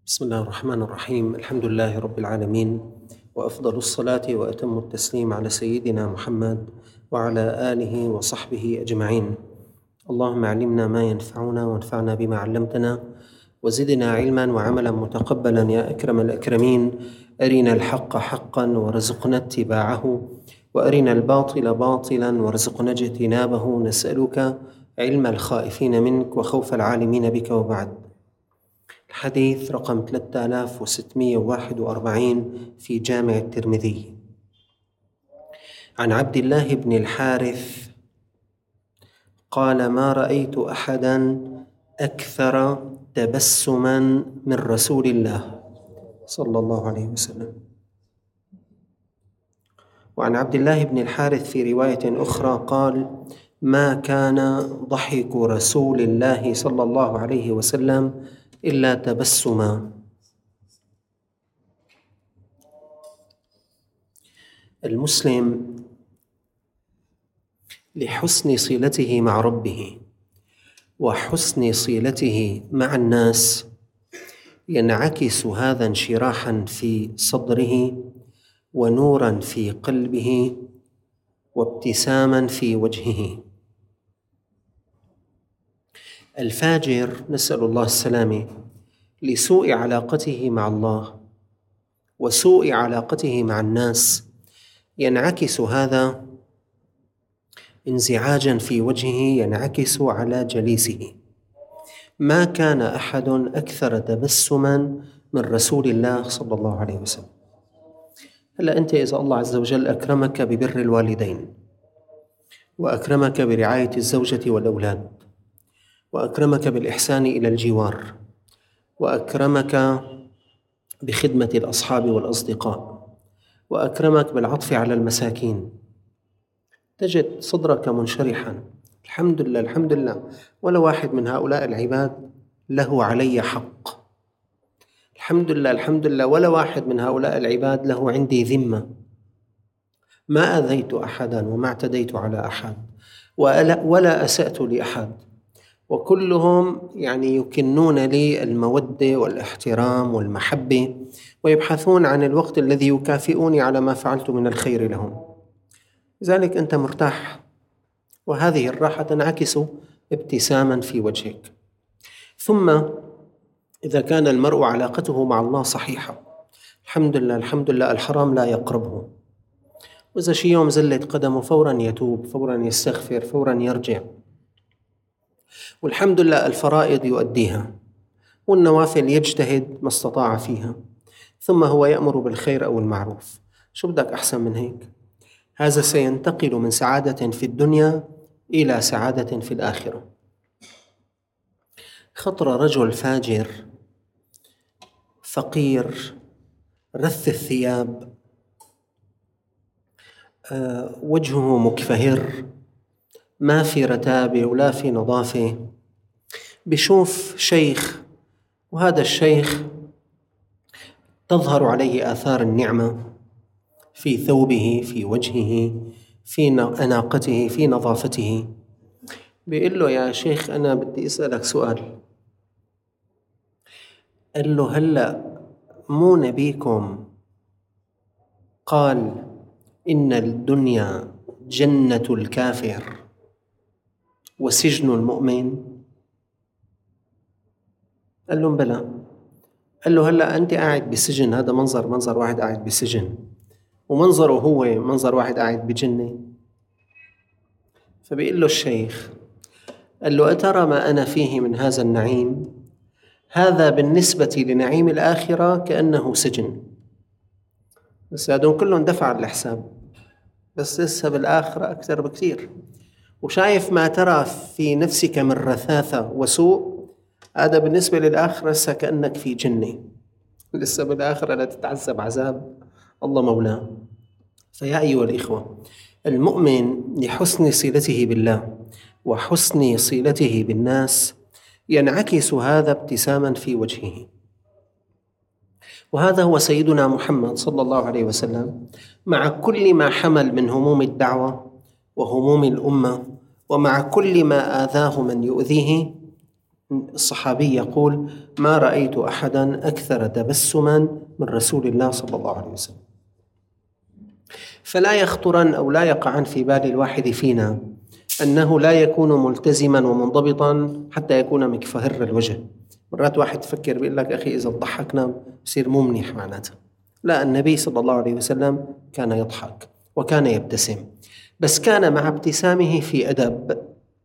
بسم الله الرحمن الرحيم. الحمد لله رب العالمين، وأفضل الصلاة وأتم التسليم على سيدنا محمد وعلى آله وصحبه أجمعين. اللهم علمنا ما ينفعنا وانفعنا بما علمتنا وزدنا علما وعملا متقبلا يا أكرم الأكرمين. أرنا الحق حقا وارزقنا اتباعه، وأرنا الباطل باطلا وارزقنا اجتنابه. نسألك علم الخائفين منك وخوف العالمين بك. وبعد، الحديث رقم 3641 في جامع الترمذي. عن عبد الله بن الحارث قال: ما رأيت أحدا أكثر تبسما من رسول الله صلى الله عليه وسلم. وعن عبد الله بن الحارث في رواية أخرى قال: ما كان ضحك رسول الله صلى الله عليه وسلم إلا تبسما. المسلم لحسن صلته مع ربه وحسن صلته مع الناس ينعكس هذا انشراحا في صدره ونورا في قلبه وابتساما في وجهه. الفاجر، نسأل الله السلامة، لسوء علاقته مع الله وسوء علاقته مع الناس ينعكس هذا انزعاجا في وجهه، ينعكس على جليسه. ما كان أحد أكثر تبسما من رسول الله صلى الله عليه وسلم. هلا أنت إذا الله عز وجل أكرمك ببر الوالدين، وأكرمك برعاية الزوجة والأولاد، وأكرمك بالإحسان إلى الجوار، وأكرمك بخدمة الأصحاب والأصدقاء، وأكرمك بالعطف على المساكين، تجد صدرك منشرحا: الحمد لله الحمد لله، ولا واحد من هؤلاء العباد له علي حق. الحمد لله الحمد لله، ولا واحد من هؤلاء العباد له عندي ذمة. ما أذيت أحدا وما اعتديت على أحد ولا أسأت لأحد، وكلهم يكنون لي المودة والاحترام والمحبة، ويبحثون عن الوقت الذي يكافئوني على ما فعلت من الخير لهم. لذلك أنت مرتاح، وهذه الراحة تنعكس ابتساما في وجهك. ثم إذا كان المرء علاقته مع الله صحيحة، الحمد لله الحمد لله، الحرام لا يقربه، وإذا شي يوم زلت قدمه فورا يتوب، فورا يستغفر، فورا يرجع، والحمد لله الفرائض يؤديها، والنوافل يجتهد ما استطاع فيها، ثم هو يأمر بالخير أو المعروف. شو بدك أحسن من هيك؟ هذا سينتقل من سعادة في الدنيا إلى سعادة في الآخرة. خطر رجل فاجر فقير رث الثياب، وجهه مكفهر، ما في رتابة ولا في نظافة، بشوف شيخ، وهذا الشيخ تظهر عليه آثار النعمة في ثوبه، في وجهه، في أناقته، في نظافته. بيقول له: يا شيخ أنا بدي أسألك سؤال. قال له: هلأ مو نبيكم قال إن الدنيا جنة الكافر وسجن المؤمن؟ قال لهم: بلى. قال له: هلأ أنت قاعد بسجن، هذا منظر واحد قاعد بسجن، ومنظره هو منظر واحد قاعد بجنة. فبيقول له الشيخ، قال له: أترى ما أنا فيه من هذا النعيم؟ هذا بالنسبة لنعيم الآخرة كأنه سجن، بس هذول كلهم دفع الحساب، بس لسه بالآخرة أكثر بكثير. وشايف ما ترى في نفسك من رثاثة وسوء، هذا بالنسبة للآخرة لسه كأنك في جنة، لسه بالآخرة لا تتعذب عذاب الله مولاه. فيا أيها الإخوة، المؤمن لحسن صلته بالله وحسن صلته بالناس ينعكس هذا ابتساما في وجهه. وهذا هو سيدنا محمد صلى الله عليه وسلم، مع كل ما حمل من هموم الدعوة وهموم الأمة، ومع كل ما آذاه من يؤذيه، الصحابي يقول: ما رأيت أحدا أكثر تبسما من رسول الله صلى الله عليه وسلم. فلا يخطرن أو لا يقعن في بال الواحد فينا أنه لا يكون ملتزما ومنضبطا حتى يكون مكفهر الوجه. مرات واحد تفكر بيقول لك: أخي إذا ضحكنا بصير مو منيح معناته. لا، النبي صلى الله عليه وسلم كان يضحك وكان يبتسم، بس كان مع ابتسامه في أدب.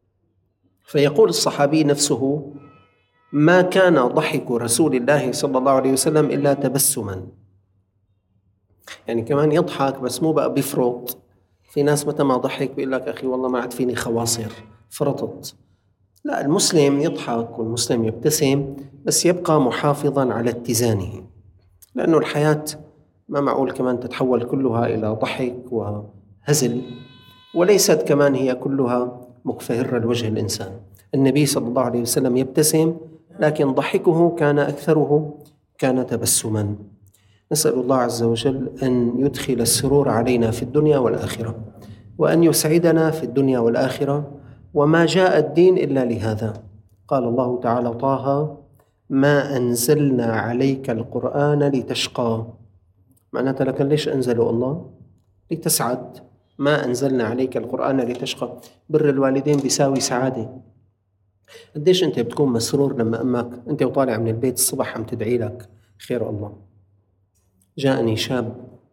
فيقول الصحابي نفسه: ما كان ضحك رسول الله صلى الله عليه وسلم إلا تبسما. يعني كمان يضحك بس مو بقى بيفرط. في ناس متى ما ضحك بيقول لك: أخي والله ما عاد فيني خواصر، فرطت. لا، المسلم يضحك والمسلم يبتسم، بس يبقى محافظا على اتزانه، لأنه الحياة ما معقول كمان تتحول كلها إلى ضحك وهزل، وليست كمان هي كلها مكفهر الوجه الإنسان. النبي صلى الله عليه وسلم يبتسم، لكن ضحكه كان أكثره كان تبسما. نسأل الله عز وجل أن يدخل السرور علينا في الدنيا والآخرة، وأن يسعدنا في الدنيا والآخرة. وما جاء الدين إلا لهذا. قال الله تعالى: طه ما أنزلنا عليك القرآن لتشقى. معناتها لكن ليش أنزلوا الله؟ لتسعد. ما أنزلنا عليك القرآن لتشقى. بر الوالدين بيساوي سعادة. قديش أنت بتكون مسرور لما أمك أنت وطالع من البيت الصبح عم تدعي لك خير الله. جاءني شاب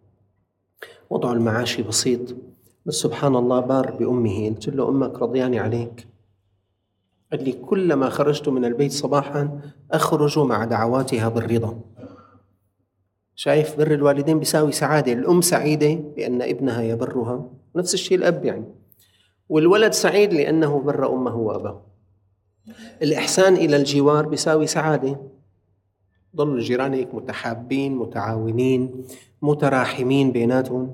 وضع المعاشي بسيط، بس سبحان الله بار بأمه. قلت له: أمك رضياني عليك؟ قال لي: كلما خرجت من البيت صباحا أخرج مع دعواتها بالرضا. شايف؟ بر الوالدين بيساوي سعادة. الأم سعيدة لأن ابنها يبرها، نفس الشيء الأب يعني، والولد سعيد لأنه بر أمه وأباه. الإحسان إلى الجوار بيساوي سعادة. ضلوا جيرانك متحابين متعاونين متراحمين بيناتهم.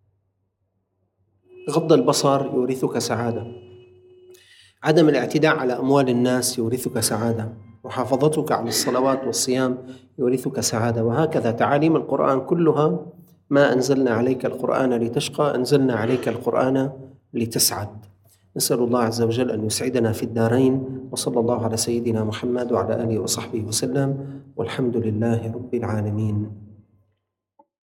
غض البصر يورثك سعادة. عدم الاعتداء على أموال الناس يورثك سعادة. محافظتك على الصلوات والصيام يورثك سعادة. وهكذا تعاليم القرآن كلها: ما أنزلنا عليك القرآن لتشقى، أنزلنا عليك القرآن لتسعد. نسأل الله عز وجل أن يسعدنا في الدارين. وصلى الله على سيدنا محمد وعلى آله وصحبه وسلم، والحمد لله رب العالمين.